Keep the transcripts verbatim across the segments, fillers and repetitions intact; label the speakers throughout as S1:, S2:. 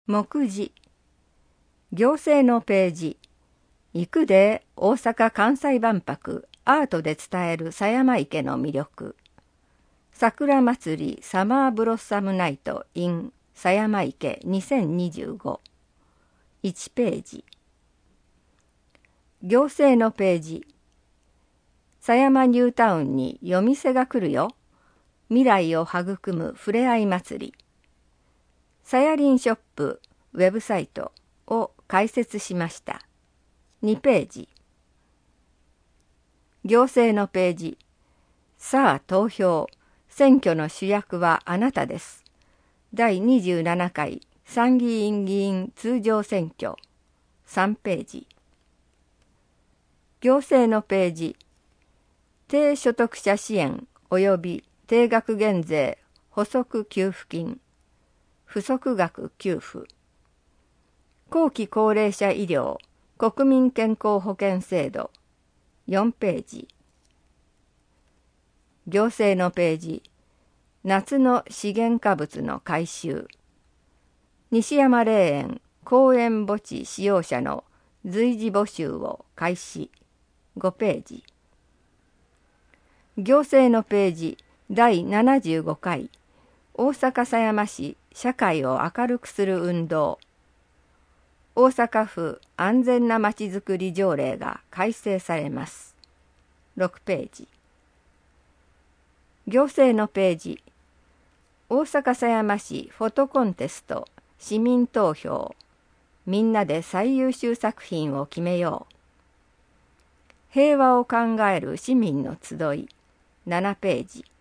S1: 目次。行政のページ。行くで大阪・関西万博アートで伝える狭山池の魅力。桜祭りサマーブロッサムナイト in 狭山池にせんにじゅうご。いちページ。行政のページ。狭山ニュータウンに夜店が来るよ。未来を育むふれあい祭り。さやりんショップウェブサイトを開設しました。にページ。行政のページ。さあ投票。選挙の主役はあなたです。だいにじゅうななかい参議院議員通常選挙。さんページ。行政のページ。低所得者支援及び定額減税補足給付金。不足額給付。後期高齢者医療国民健康保険制度。よんページ。行政のページ。夏の資源化物の回収。西山霊園公園墓地使用者の随時募集を開始。ごページ。行政のページ。だいななじゅうごかい大阪狭山市社会を明るくする運動。大阪府安全なまちづくり条例が改正されます。ろくページ。行政のページ。大阪狭山市フォトコンテスト市民投票。みんなで最優秀作品を決めよう。平和を考える市民の集い。ななページ。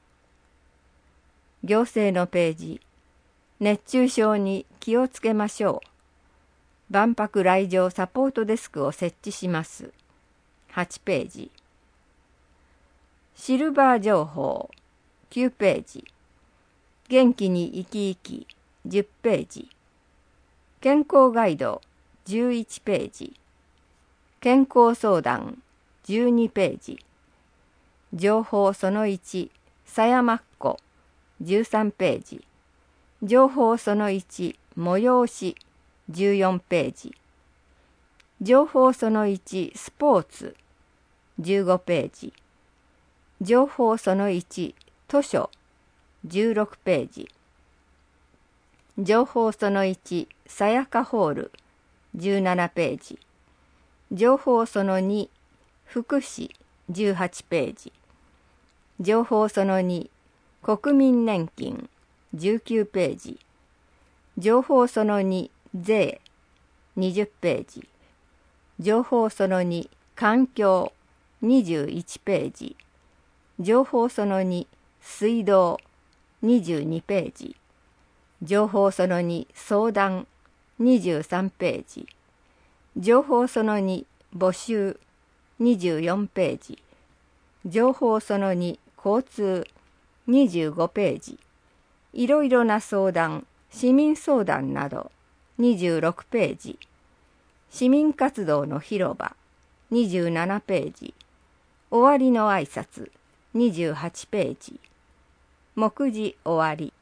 S1: 行政のページ。熱中症に気をつけましょう。万博来場サポートデスクを設置します。はちページ。シルバー情報。きゅうページ。元気に生き生き。じゅっページ。健康ガイド。じゅういちページ。健康相談。じゅうにページ。情報そのいち。狭山っ子。じゅうさんページ。情報そのいち。催し。じゅうよんページ。情報そのいち。スポーツ。じゅうごページ。情報そのいち。図書。じゅうろくページ。情報そのいち。さやかホール。じゅうななページ。情報そのに。福祉。じゅうはちページ。情報そのに。国民年金。じゅうきゅうページ。情報そのに。税。にじゅっページ。情報そのに。環境。にじゅういちページ。情報そのに。水道。にじゅうにページ。情報そのに。相談。にじゅうさんページ。情報そのに。募集。にじゅうよんページ。情報そのに。交通。にじゅうごページ。いろいろな相談、市民相談など。にじゅうろくページ。市民活動の広場。にじゅうななページ。終わりの挨拶。にじゅうはちページ。目次終わり。